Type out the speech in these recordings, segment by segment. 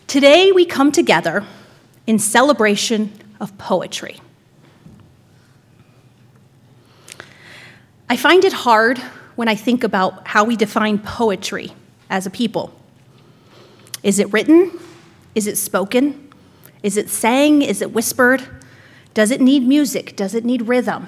Today we come together in celebration of poetry. I find it hard when I think about how we define poetry as a people. Is it written? Is it spoken? Is it sang? Is it whispered? Does it need music? Does it need rhythm?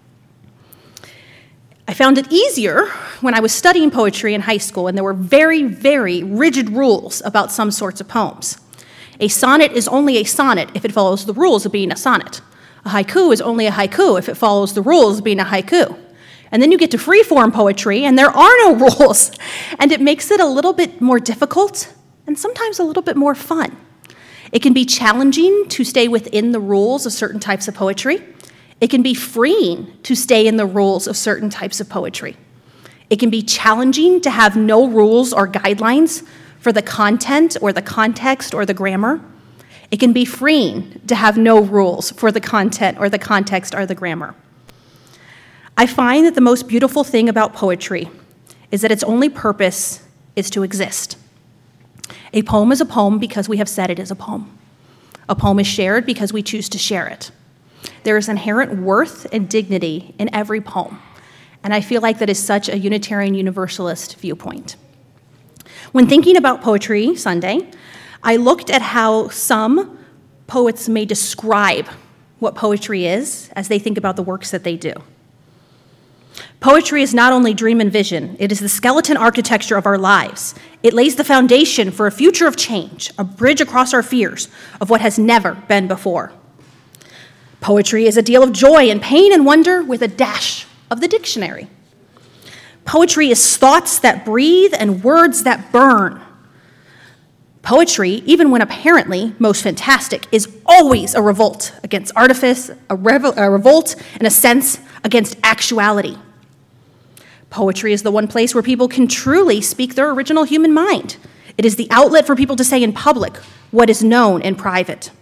I found it easier when I was studying poetry in high school, and there were very, very rigid rules about some sorts of poems. A sonnet is only a sonnet if it follows the rules of being a sonnet. A haiku is only a haiku if it follows the rules of being a haiku. And then you get to free-form poetry, and there are no rules. And it makes it a little bit more difficult and sometimes a little bit more fun. It can be challenging to stay within the rules of certain types of poetry. It can be freeing to stay in the rules of certain types of poetry. It can be challenging to have no rules or guidelines for the content or the context or the grammar. It can be freeing to have no rules for the content or the context or the grammar. I find that the most beautiful thing about poetry is that its only purpose is to exist. A poem is a poem because we have said it is a poem. A poem is shared because we choose to share it. There is inherent worth and dignity in every poem, and I feel like that is such a Unitarian Universalist viewpoint. When thinking about Poetry Sunday, I looked at how some poets may describe what poetry is as they think about the works that they do. Poetry is not only dream and vision, it is the skeleton architecture of our lives. It lays the foundation for a future of change, a bridge across our fears of what has never been before. Poetry is a deal of joy and pain and wonder with a dash of the dictionary. Poetry is thoughts that breathe and words that burn. Poetry, even when apparently most fantastic, is always a revolt against artifice, a revolt, in a sense, against actuality. Poetry is the one place where people can truly speak their original human mind. It is the outlet for people to say in public what is known in private.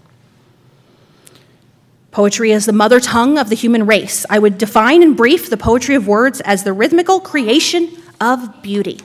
Poetry is the mother tongue of the human race. I would define in brief the poetry of words as the rhythmical creation of beauty.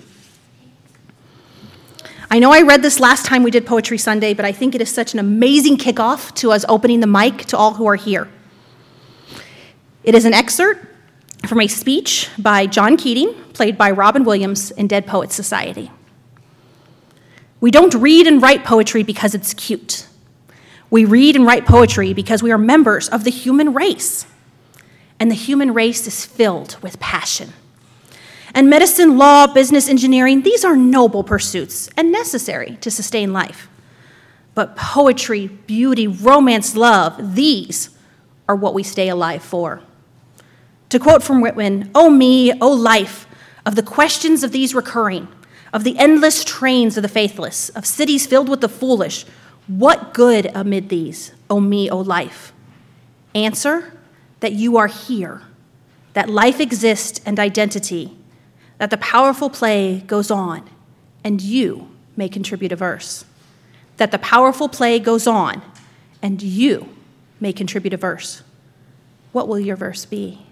I know I read this last time we did Poetry Sunday, but I think it is such an amazing kickoff to us opening the mic to all who are here. It is an excerpt from a speech by John Keating, played by Robin Williams in Dead Poets Society. We don't read and write poetry because it's cute. We read and write poetry because we are members of the human race. And the human race is filled with passion. And medicine, law, business, engineering, these are noble pursuits and necessary to sustain life. But poetry, beauty, romance, love, these are what we stay alive for. To quote from Whitman, "Oh me, oh life, of the questions of these recurring, of the endless trains of the faithless, of cities filled with the foolish, what good amid these, oh me, oh life? Answer, that you are here, that life exists and identity, that the powerful play goes on, and you may contribute a verse. That the powerful play goes on, and you may contribute a verse. What will your verse be?"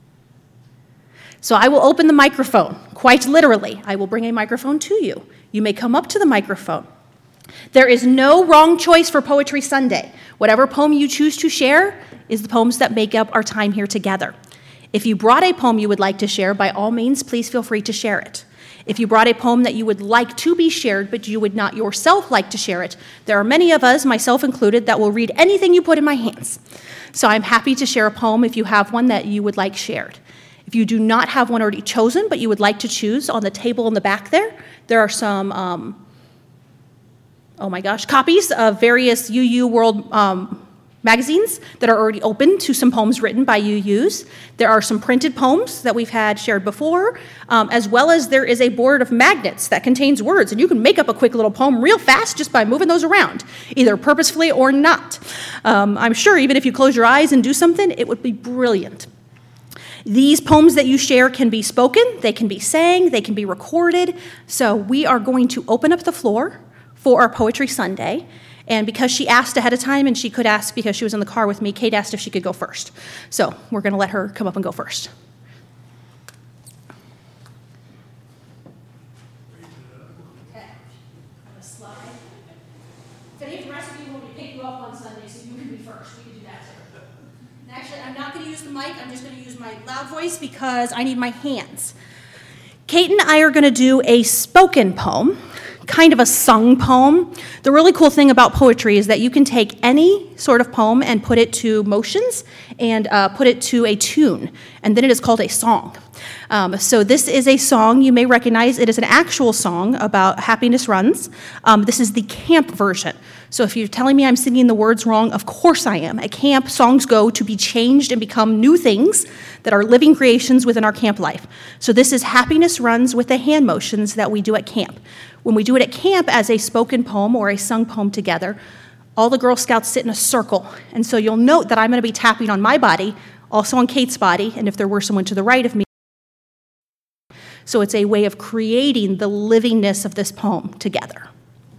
So I will open the microphone, quite literally. I will bring a microphone to you. You may come up to the microphone. There is no wrong choice for Poetry Sunday. Whatever poem you choose to share is the poems that make up our time here together. If you brought a poem you would like to share, by all means, please feel free to share it. If you brought a poem that you would like to be shared, but you would not yourself like to share it, there are many of us, myself included, that will read anything you put in my hands. So I'm happy to share a poem if you have one that you would like shared. If you do not have one already chosen, but you would like to choose, on the table in the back there are some, copies of various UU World magazines that are already open to some poems written by UUs. There are some printed poems that we've had shared before, as well as there is a board of magnets that contains words, and you can make up a quick little poem real fast just by moving those around, either purposefully or not. I'm sure even if you close your eyes and do something, it would be brilliant. These poems that you share can be spoken, they can be sang, they can be recorded. So we are going to open up the floor for our Poetry Sunday. And because she asked ahead of time, and she could ask because she was in the car with me, Kate asked if she could go first. So we're going to let her come up and go first. If any of the rest of you want me to pick you up on Sunday so you can be first, we can do that too. And actually, I'm not going to use the mic. I'm just going to use my loud voice because I need my hands. Kate and I are going to do a spoken poem, kind of a sung poem. The really cool thing about poetry is that you can take any sort of poem and put it to motions and put it to a tune, and then it is called a song. So this is a song you may recognize. It is an actual song about happiness runs. This is the camp version. So if you're telling me I'm singing the words wrong, of course I am. At camp, songs go to be changed and become new things that are living creations within our camp life. So this is Happiness Runs with the hand motions that we do at camp. When we do it at camp as a spoken poem or a sung poem together, all the Girl Scouts sit in a circle. And so you'll note that I'm going to be tapping on my body, also on Kate's body, and if there were someone to the right of me. So it's a way of creating the livingness of this poem together.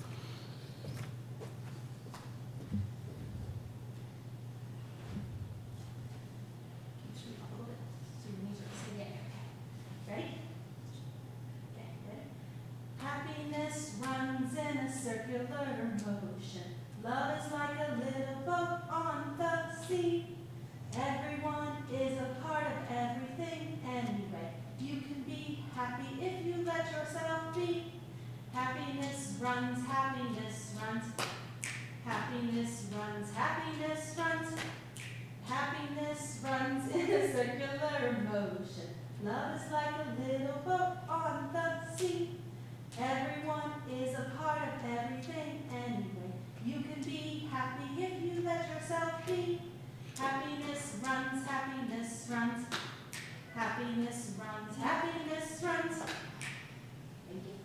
Happiness runs in a circular motion. Love is like a little boat on the sea. Everyone is a part of everything anyway. You can be happy if you let yourself be. Happiness runs, happiness runs. Happiness runs, happiness runs. Happiness runs in a circular motion. Love is like a little boat on the sea. Everyone is a part of everything anyway. You can be happy if you let yourself be. Happiness runs, happiness runs. Happiness runs, happiness runs. Thank you.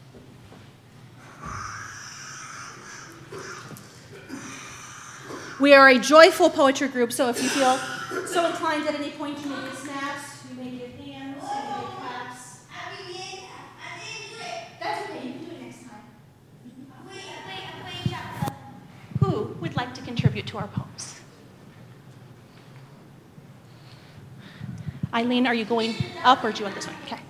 We are a joyful poetry group, so if you feel so inclined at any point, you may give snaps, you may give hands, you may give claps. That's okay, you can do it next time. Who would like to contribute to our poems? Eileen, are you going up or do you want this one? Okay.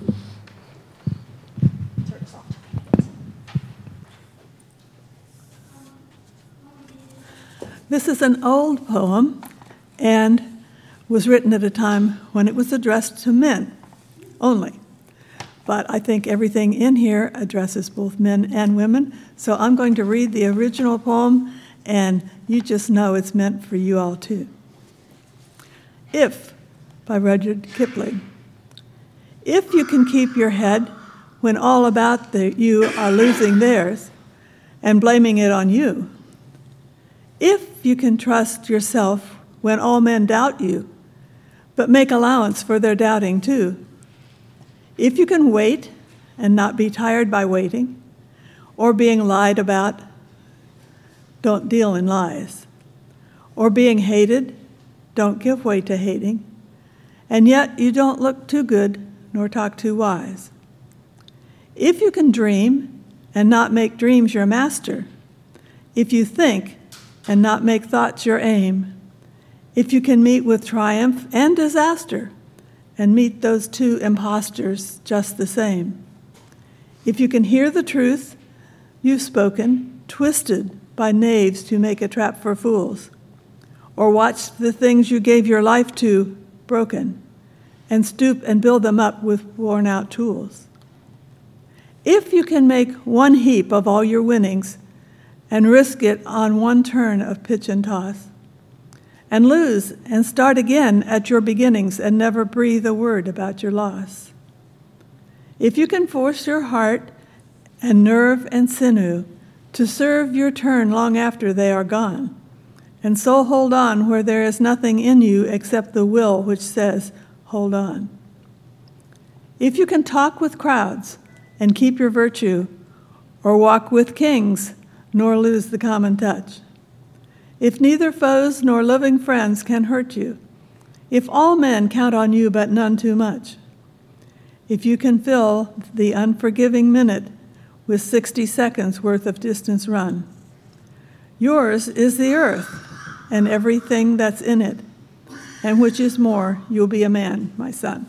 This is an old poem and was written at a time when it was addressed to men only. But I think everything in here addresses both men and women. So I'm going to read the original poem, and you just know it's meant for you all too. If, by Rudyard Kipling. If you can keep your head when all about you are losing theirs and blaming it on you. If you can trust yourself when all men doubt you, but make allowance for their doubting too. If you can wait and not be tired by waiting or being lied about, don't deal in lies. Or being hated, don't give way to hating. And yet you don't look too good nor talk too wise. If you can dream and not make dreams your master, if you think and not make thoughts your aim, if you can meet with triumph and disaster and meet those two impostors just the same, if you can hear the truth you've spoken, twisted by knaves to make a trap for fools, or watch the things you gave your life to broken, and stoop and build them up with worn-out tools. If you can make one heap of all your winnings and risk it on one turn of pitch and toss, and lose and start again at your beginnings and never breathe a word about your loss. If you can force your heart and nerve and sinew to serve your turn long after they are gone, and so hold on where there is nothing in you except the will which says, hold on. If you can talk with crowds and keep your virtue, or walk with kings, nor lose the common touch. If neither foes nor loving friends can hurt you, if all men count on you but none too much, if you can fill the unforgiving minute with 60 seconds worth of distance run, yours is the earth and everything that's in it, and which is more, you'll be a man, my son.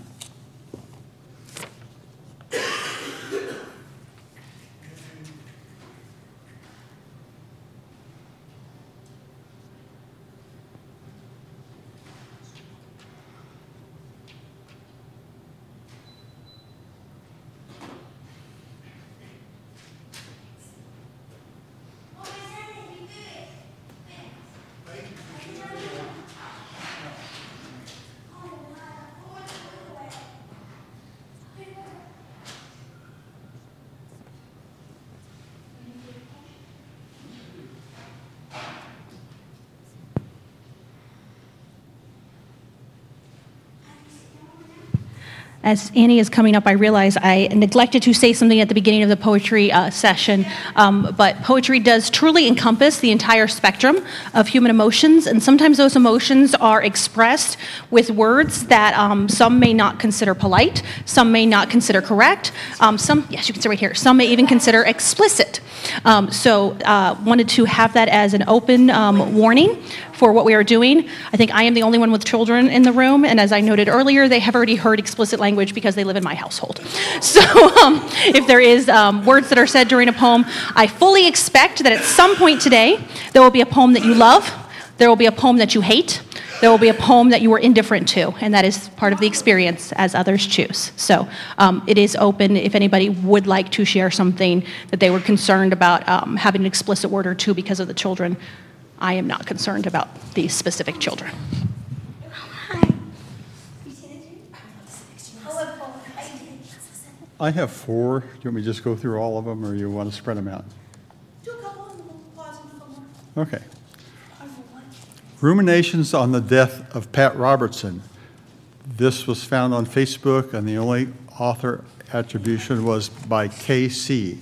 As Annie is coming up, I realize I neglected to say something at the beginning of the poetry session, but poetry does truly encompass the entire spectrum of human emotions, and sometimes those emotions are expressed with words that some may not consider polite, some may not consider correct, some, yes, you can see right here, some may even consider explicit. So wanted to have that as an open warning for what we are doing. I think I am the only one with children in the room, and as I noted earlier, they have already heard explicit language because they live in my household. So if there is words that are said during a poem, I fully expect that at some point today, there will be a poem that you love, there will be a poem that you hate, there will be a poem that you are indifferent to, and that is part of the experience as others choose. So it is open if anybody would like to share something that they were concerned about having an explicit word or two because of the children. I am not concerned about these specific children. I have 4. Do you want me to just go through all of them, or you want to spread them out? Do a couple and we'll pause and a couple more. Okay. Ruminations on the death of Pat Robertson. This was found on Facebook, and the only author attribution was by KC.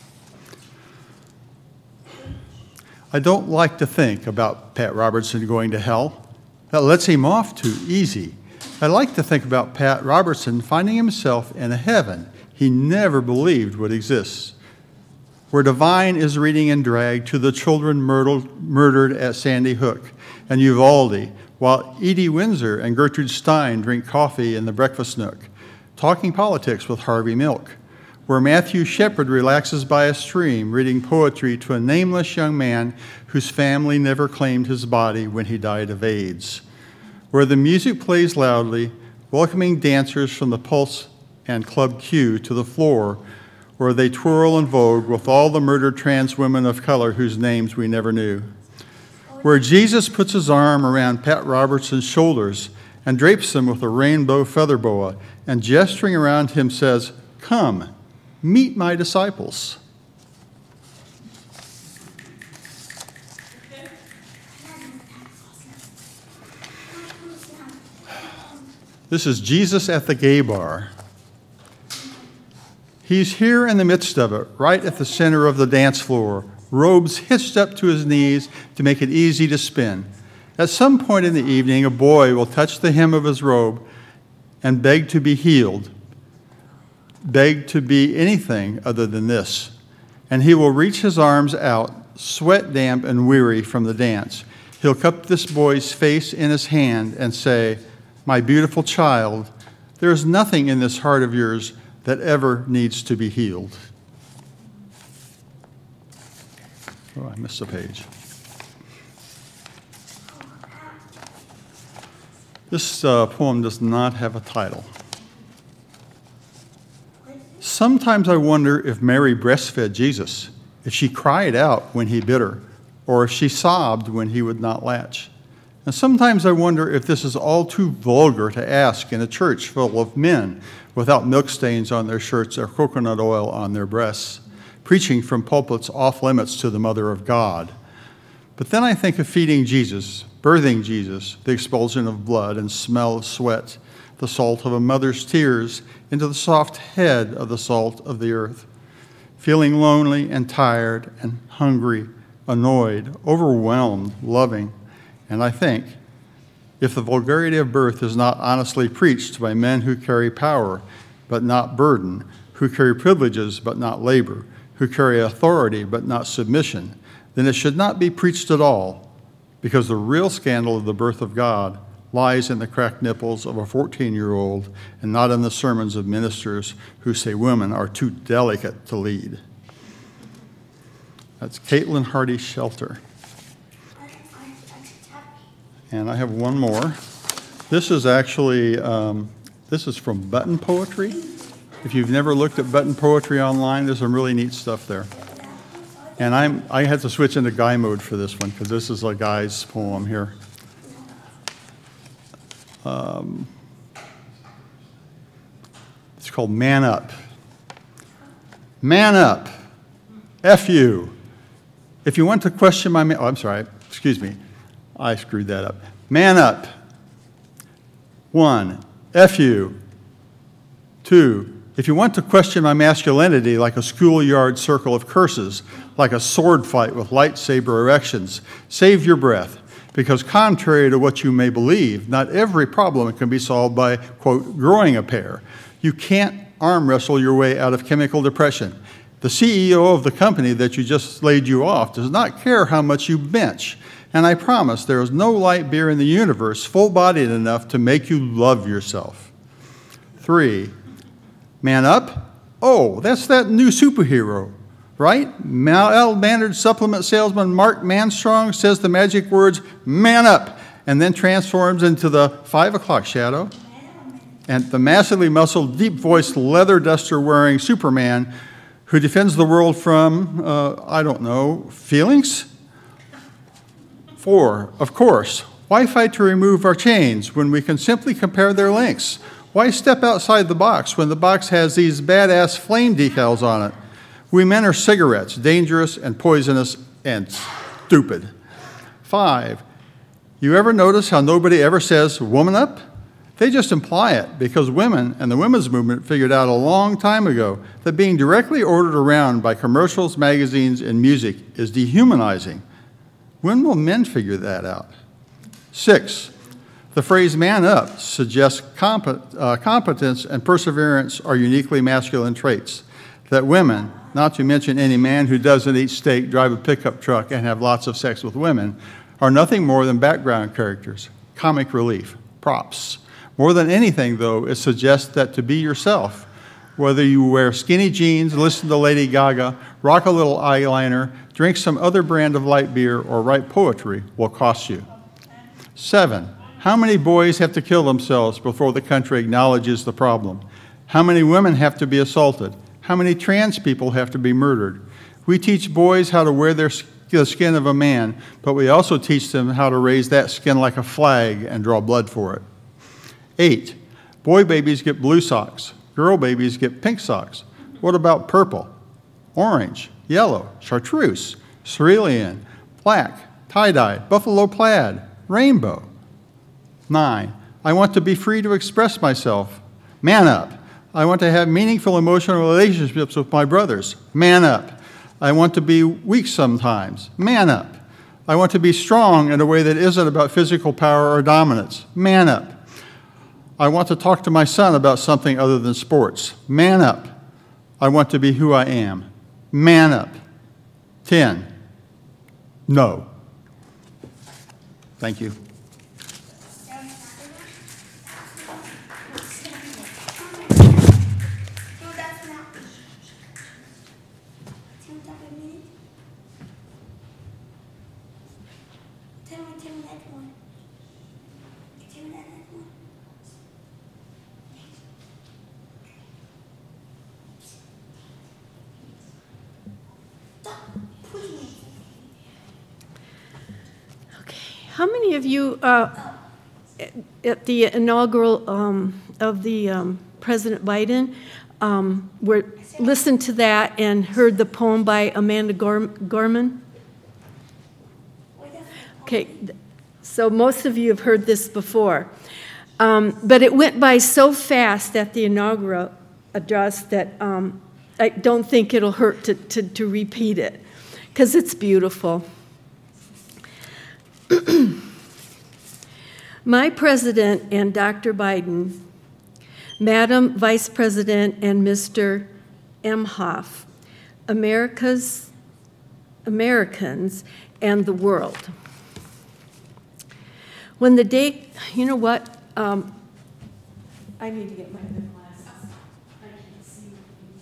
I don't like to think about Pat Robertson going to hell. That lets him off too easy. I like to think about Pat Robertson finding himself in a heaven he never believed would exist, where Divine is reading and dragged to the children murdered at Sandy Hook and Uvalde, while Edie Windsor and Gertrude Stein drink coffee in the breakfast nook, talking politics with Harvey Milk, where Matthew Shepard relaxes by a stream reading poetry to a nameless young man whose family never claimed his body when he died of AIDS, where the music plays loudly, welcoming dancers from the Pulse and Club Q to the floor, where they twirl and vogue with all the murdered trans women of color whose names we never knew, where Jesus puts his arm around Pat Robertson's shoulders and drapes him with a rainbow feather boa, and gesturing around him says, "Come, meet my disciples." This is Jesus at the gay bar. He's here in the midst of it, right at the center of the dance floor, robes hitched up to his knees to make it easy to spin. At some point in the evening, a boy will touch the hem of his robe and beg to be healed, beg to be anything other than this. And he will reach his arms out, sweat damp and weary from the dance. He'll cup this boy's face in his hand and say, "My beautiful child, there is nothing in this heart of yours that ever needs to be healed." Oh, I missed a page. This poem does not have a title. Sometimes I wonder if Mary breastfed Jesus, if she cried out when he bit her, or if she sobbed when he would not latch. And sometimes I wonder if this is all too vulgar to ask in a church full of men without milk stains on their shirts or coconut oil on their breasts, preaching from pulpits off limits to the Mother of God. But then I think of feeding Jesus, birthing Jesus, the expulsion of blood and smell of sweat, the salt of a mother's tears into the soft head of the salt of the earth, feeling lonely and tired and hungry, annoyed, overwhelmed, loving. And I think, if the vulgarity of birth is not honestly preached by men who carry power but not burden, who carry privileges but not labor, who carry authority but not submission, then it should not be preached at all, because the real scandal of the birth of God lies in the cracked nipples of a 14-year-old and not in the sermons of ministers who say women are too delicate to lead. That's Caitlin Hardy Shelter. And I have one more. This is actually, this is from Button Poetry. If you've never looked at Button Poetry online, there's some really neat stuff there. And I had to switch into guy mode for this one because this is a guy's poem here. It's called Man Up. Man up. F you. If you want to question my I'm sorry, excuse me. I screwed that up. Man up. 1, F you. 2, if you want to question my masculinity like a schoolyard circle of curses, like a sword fight with lightsaber erections, save your breath, because contrary to what you may believe, not every problem can be solved by, quote, growing a pair. You can't arm wrestle your way out of chemical depression. The CEO of the company that you just laid you off does not care how much you bench. And I promise there is no light beer in the universe full-bodied enough to make you love yourself. 3, man up? Oh, that's that new superhero, right? Well-mannered supplement salesman Mark Manstrong says the magic words, man up, and then transforms into the 5 o'clock shadow. And the massively muscled, deep-voiced, leather duster-wearing Superman who defends the world from, feelings? 4, of course, why fight to remove our chains when we can simply compare their lengths? Why step outside the box when the box has these badass flame decals on it? We men are cigarettes, dangerous and poisonous and stupid. 5, you ever notice how nobody ever says, woman up? They just imply it because women and the women's movement figured out a long time ago that being directly ordered around by commercials, magazines, and music is dehumanizing. When will men figure that out? 6, the phrase man up suggests competence and perseverance are uniquely masculine traits. That women, not to mention any man who doesn't eat steak, drive a pickup truck, and have lots of sex with women, are nothing more than background characters, comic relief, props. More than anything, though, it suggests that to be yourself, whether you wear skinny jeans, listen to Lady Gaga, rock a little eyeliner, drink some other brand of light beer, or write poetry, will cost you. 7, how many boys have to kill themselves before the country acknowledges the problem? How many women have to be assaulted? How many trans people have to be murdered? We teach boys how to wear the skin of a man, but we also teach them how to raise that skin like a flag and draw blood for it. 8, boy babies get blue socks. Girl babies get pink socks. What about purple, orange, yellow, chartreuse, cerulean, black, tie-dye, buffalo plaid, rainbow? 9, I want to be free to express myself. Man up. I want to have meaningful emotional relationships with my brothers. Man up. I want to be weak sometimes. Man up. I want to be strong in a way that isn't about physical power or dominance. Man up. I want to talk to my son about something other than sports. Man up. I want to be who I am. Man up. 10, no. Thank you. How many of you, at the inaugural of the President Biden, listened to that and heard the poem by Amanda Gorman? Okay, so most of you have heard this before. But it went by so fast at the inaugural address that I don't think it'll hurt to repeat it, because it's beautiful. My president and Dr. Biden, Madam Vice President and Mr. Emhoff, Americans and the world. When the day, you know what? I need to get my other glasses. I can't see.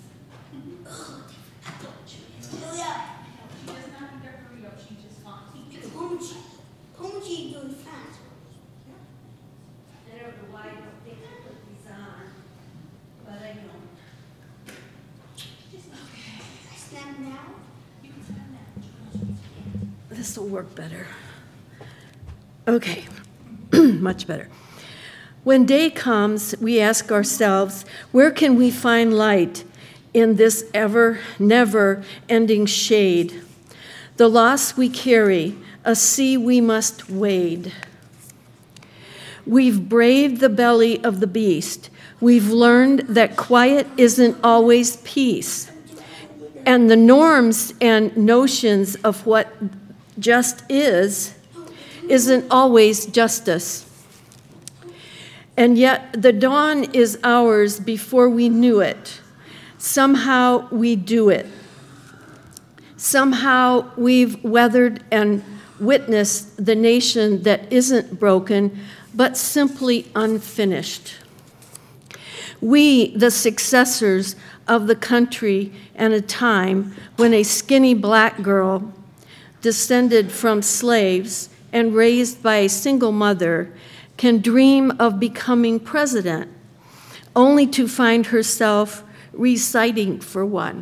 This will work better. Okay, much better. When day comes, we ask ourselves, where can we find light in this ever, never-ending shade? The loss we carry, a sea we must wade. We've braved the belly of the beast. We've learned that quiet isn't always peace, and the norms and notions of what just isn't always justice. And yet the dawn is ours before we knew it. Somehow we do it. Somehow we've weathered and witnessed the nation that isn't broken, but simply unfinished. We, the successors of the country and a time when a skinny black girl, descended from slaves and raised by a single mother, can dream of becoming president, only to find herself reciting for one.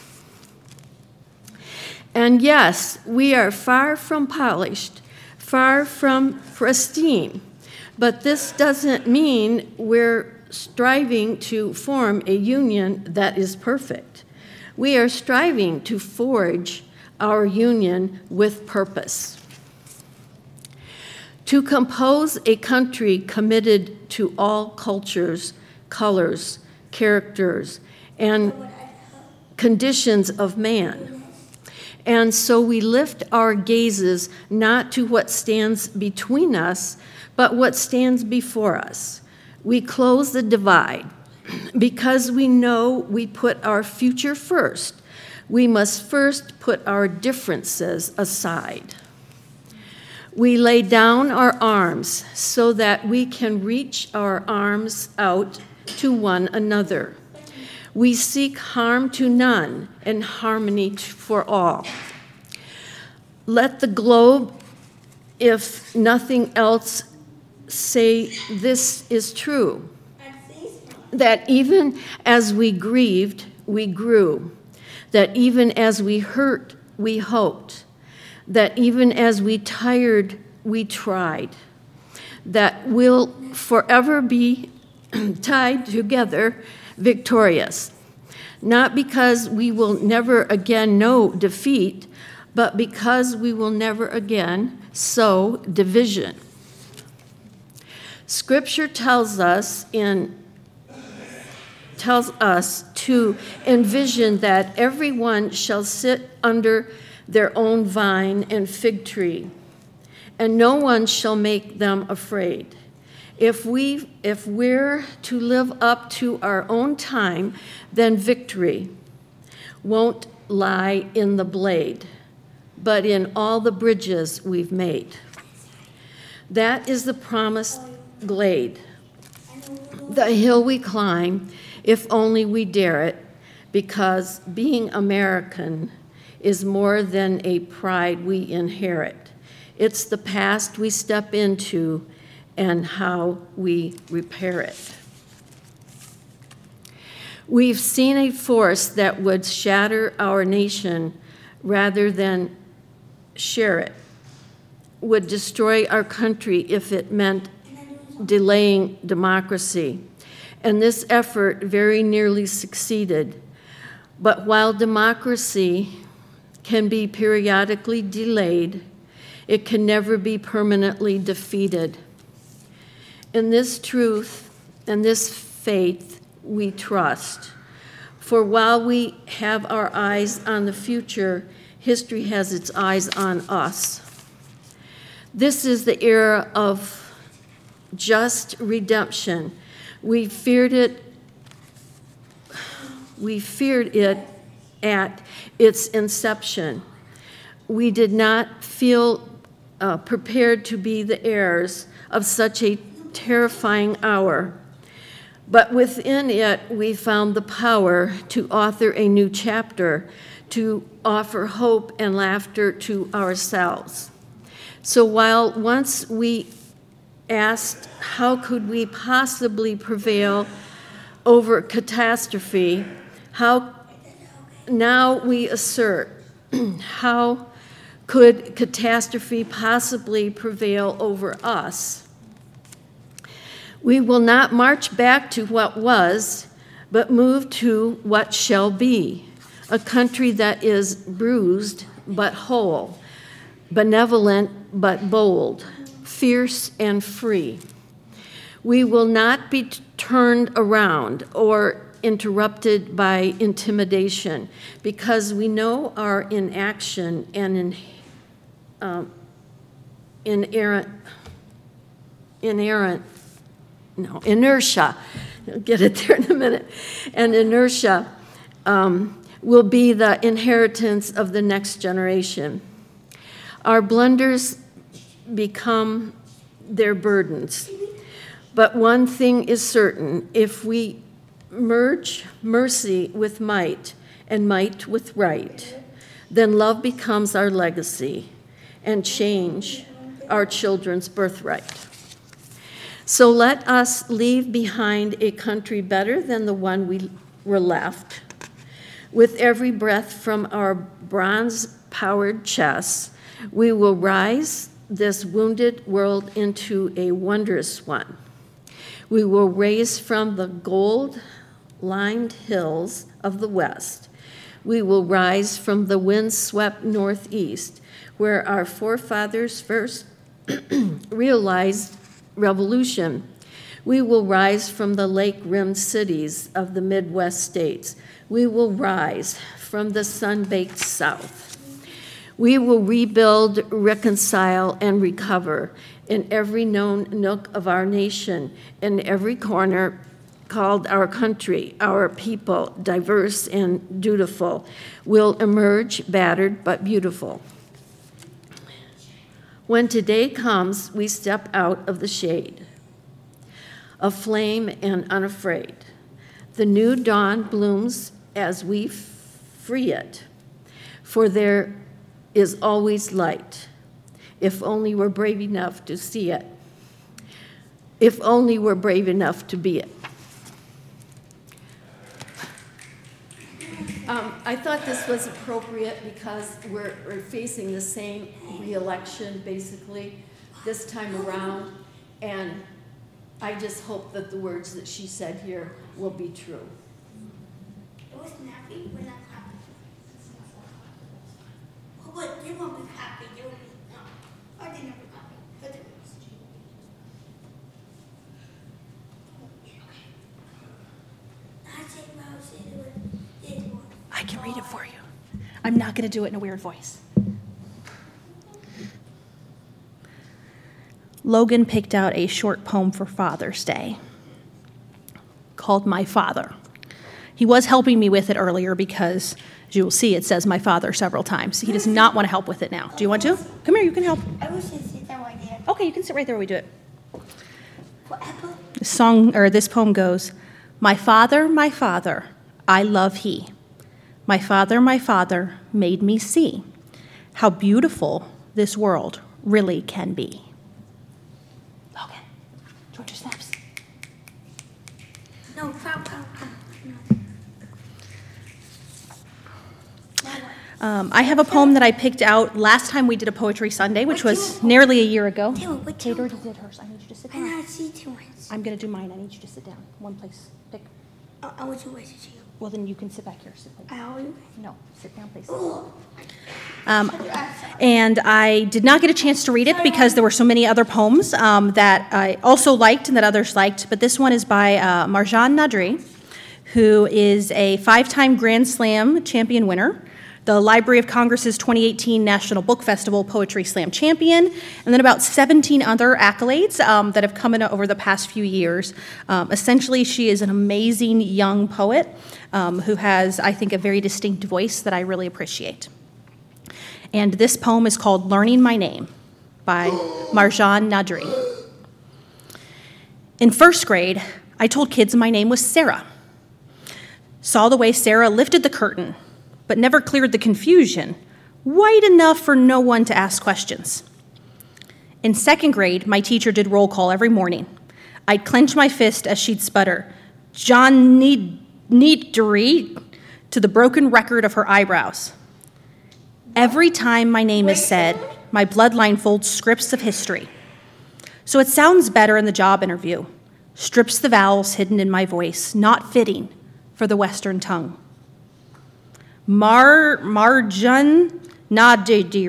And yes, we are far from polished, far from pristine, but this doesn't mean we're striving to form a union that is perfect. We are striving to forge our union with purpose. To compose a country committed to all cultures, colors, characters, and conditions of man. And so we lift our gazes not to what stands between us, but what stands before us. We close the divide because we know we put our future first. We must first put our differences aside. We lay down our arms so that we can reach our arms out to one another. We seek harm to none and harmony for all. Let the globe, if nothing else, say this is true, that even as we grieved, we grew, that even as we hurt, we hoped, that even as we tired, we tried, that we'll forever be tied together victorious, not because we will never again know defeat, but because we will never again sow division. Scripture tells us to envision that everyone shall sit under their own vine and fig tree, and no one shall make them afraid. If we're to live up to our own time, then victory won't lie in the blade, but in all the bridges we've made. That is the promised glade, the hill we climb, if only we dare it, because being American is more than a pride we inherit. It's the past we step into and how we repair it. We've seen a force that would shatter our nation rather than share it, would destroy our country if it meant delaying democracy. And this effort very nearly succeeded. But while democracy can be periodically delayed, it can never be permanently defeated. In this truth and this faith we trust. For while we have our eyes on the future, history has its eyes on us. This is the era of just redemption. We feared it at its inception. We did not feel prepared to be the heirs of such a terrifying hour. But within it, we found the power to author a new chapter, to offer hope and laughter to ourselves. So while once we asked, how could we possibly prevail over catastrophe, now we assert, how could catastrophe possibly prevail over us? We will not march back to what was, but move to what shall be, a country that is bruised but whole, benevolent but bold, fierce and free. We will not be turned around or interrupted by intimidation, because we know our inaction and inertia, I'll get it there in a minute, and inertia will be the inheritance of the next generation. Our blunders become their burdens. But one thing is certain: if we merge mercy with might and might with right, then love becomes our legacy and change our children's birthright. So let us leave behind a country better than the one we were left. With every breath from our bronze-powered chests, we will rise this wounded world into a wondrous one. We will raise from the gold-lined hills of the West. We will rise from the wind-swept Northeast, where our forefathers first realized revolution. We will rise from the lake-rimmed cities of the Midwest states. We will rise from the sun-baked South. We will rebuild, reconcile, and recover in every known nook of our nation, in every corner called our country. Our people, diverse and dutiful, will emerge battered but beautiful. When today comes, we step out of the shade, aflame and unafraid. The new dawn blooms as we free it, for there is always light, if only we're brave enough to see it, if only we're brave enough to be it. I thought this was appropriate because we're facing the same re-election, basically, this time around, and I just hope that the words that she said here will be true. It was happy, we're not happy. Oh, but they won't be happy, they will be, no. Or they never happy, but they will. I can read it for you. I'm not going to do it in a weird voice. Logan picked out a short poem for Father's Day called My Father. He was helping me with it earlier because, as you will see, it says my father several times. He does not want to help with it now. Do you want to? Come here, you can help. I wish I sit that right there. Okay, you can sit right there while we do it. Forever. This poem goes, my father, I love he. My father, made me see how beautiful this world really can be. Logan, Georgia snaps. No, no. I have a poem that I picked out last time we did a Poetry Sunday, which was nearly a year ago. Kate already did hers. I need you to sit I down. not see too much. I'm going to do mine. I need you to sit down. One place. Pick. I want to wait to see you. Well, then you can sit back here. Sit, please. I always. No, sit down, please. Oh. And I did not get a chance to read it because there were so many other poems that I also liked and that others liked. But this one is by Marjan Nadri, who is a 5-time Grand Slam champion winner, the Library of Congress's 2018 National Book Festival Poetry Slam champion, and then about 17 other accolades that have come in over the past few years. Essentially, she is an amazing young poet who has, I think, a very distinct voice that I really appreciate. And this poem is called Learning My Name by Marjan Nadri. In first grade, I told kids my name was Sarah. Saw the way Sarah lifted the curtain, but never cleared the confusion, wide enough for no one to ask questions. In second grade, my teacher did roll call every morning. I'd clench my fist as she'd sputter, John Needry, to the broken record of her eyebrows. Every time my name is said, my bloodline folds scripts of history. So it sounds better in the job interview. Strips the vowels hidden in my voice, not fitting for the Western tongue. Marjan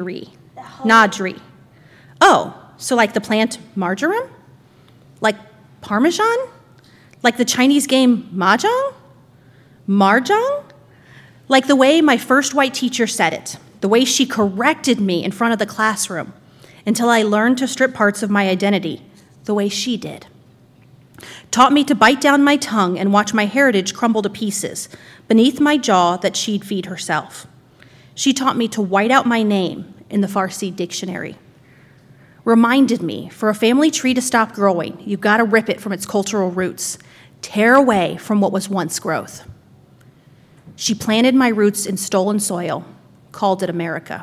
Nadri. Oh, so like the plant marjoram? Like Parmesan? Like the Chinese game Mahjong? Mahjong? Like the way my first white teacher said it, the way she corrected me in front of the classroom until I learned to strip parts of my identity the way she did. Taught me to bite down my tongue and watch my heritage crumble to pieces beneath my jaw that she'd feed herself. She taught me to white out my name in the Farsi dictionary. Reminded me, for a family tree to stop growing, you've got to rip it from its cultural roots, tear away from what was once growth. She planted my roots in stolen soil, called it America.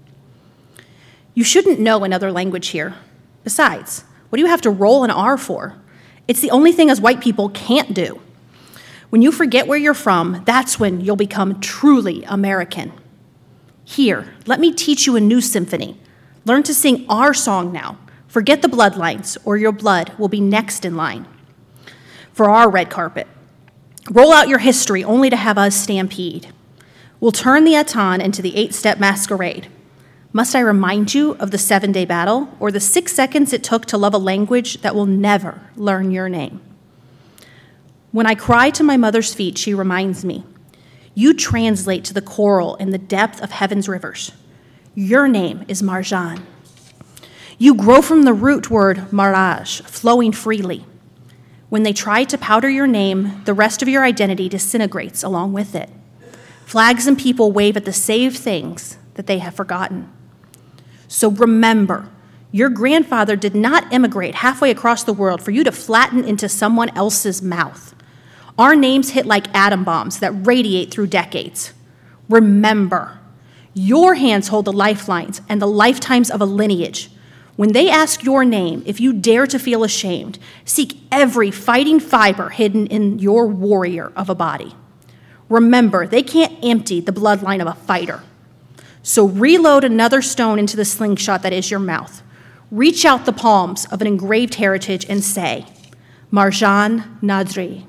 You shouldn't know another language here. Besides, what do you have to roll an R for? It's the only thing us white people can't do. When you forget where you're from, that's when you'll become truly American. Here, let me teach you a new symphony. Learn to sing our song now. Forget the bloodlines, or your blood will be next in line for our red carpet. Roll out your history only to have us stampede. We'll turn the Atan into the 8-step masquerade. Must I remind you of the 7-day battle, or the 6 seconds it took to love a language that will never learn your name? When I cry to my mother's feet, she reminds me, you translate to the coral in the depth of heaven's rivers. Your name is Marjan. You grow from the root word maraj, flowing freely. When they try to powder your name, the rest of your identity disintegrates along with it. Flags and people wave at the saved things that they have forgotten. So remember, your grandfather did not immigrate halfway across the world for you to flatten into someone else's mouth. Our names hit like atom bombs that radiate through decades. Remember, your hands hold the lifelines and the lifetimes of a lineage. When they ask your name, if you dare to feel ashamed, seek every fighting fiber hidden in your warrior of a body. Remember, they can't empty the bloodline of a fighter. So reload another stone into the slingshot that is your mouth. Reach out the palms of an engraved heritage and say, Marjan Nadri.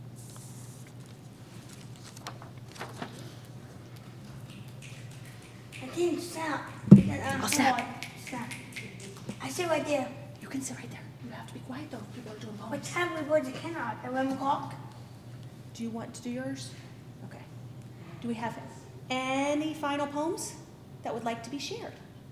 I can't snap. I'll snap. Snap. I sit right there. You can sit right there. You have to be quiet, though. People are doing What poems. time we go to Canada? At 11 o'clock? Do you want to do yours? Okay. Do we have any final poems that would like to be shared?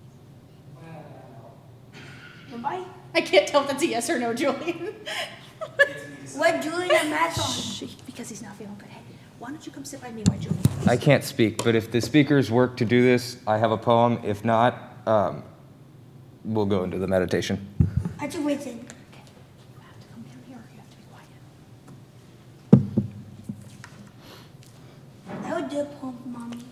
Goodbye. I can't tell if that's a yes or no, Julian. What Julian and Matt's on? Shh, because he's not feeling good. Hey, why don't you come sit by me while Julian? I can't speak, but if the speakers work to do this, I have a poem. If not, we'll go into the meditation. I just waited. You have to come down here. You have to be quiet. I would do a poem for Mommy.